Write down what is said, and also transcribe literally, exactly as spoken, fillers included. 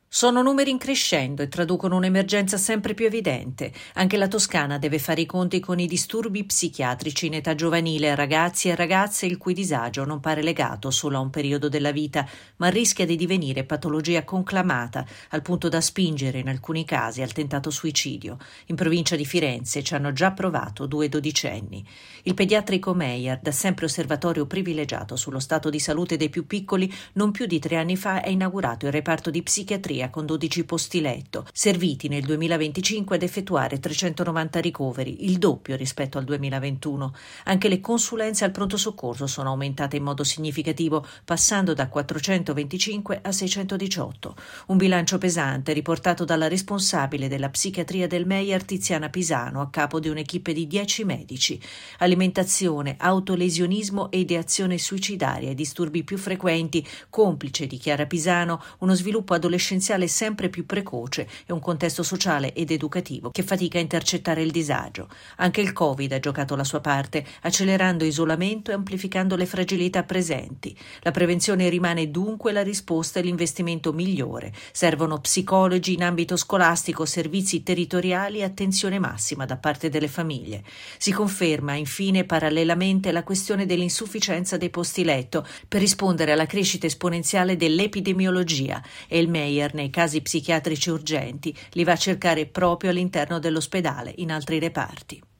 Sono numeri in crescendo e traducono un'emergenza sempre più evidente. Anche la Toscana deve fare i conti con i disturbi psichiatrici in età giovanile, ragazzi e ragazze il cui disagio non pare legato solo a un periodo della vita, ma rischia di divenire patologia conclamata, al punto da spingere in alcuni casi al tentato suicidio. In provincia di Firenze ci hanno già provato due dodicenni. Il pediatrico Meyer, da sempre osservatorio privilegiato sullo stato di salute dei più piccoli, non più di tre anni fa ha inaugurato il reparto di psichiatria con dodici posti letto, serviti nel duemilaventicinque ad effettuare trecentonovanta ricoveri, il doppio rispetto al duemilaventuno. Anche le consulenze al pronto soccorso sono aumentate in modo significativo, passando da quattrocentoventicinque a seicentodiciotto. Un bilancio pesante riportato dalla responsabile della psichiatria del Meyer, Tiziana Pisano, a capo di un'equipe di dieci medici. Alimentazione, autolesionismo e ideazione suicidaria, i disturbi più frequenti, complice, dichiara Pisano, uno sviluppo adolescenziale sempre più precoce e un contesto sociale ed educativo che fatica a intercettare il disagio. Anche il Covid ha giocato la sua parte, accelerando isolamento e amplificando le fragilità presenti. La prevenzione rimane dunque la risposta e l'investimento migliore. Servono psicologi in ambito scolastico, servizi territoriali e attenzione massima da parte delle famiglie. Si conferma infine parallelamente la questione dell'insufficienza dei posti letto per rispondere alla crescita esponenziale dell'epidemiologia, e il Meyer nei casi psichiatrici urgenti li va a cercare proprio all'interno dell'ospedale, in altri reparti.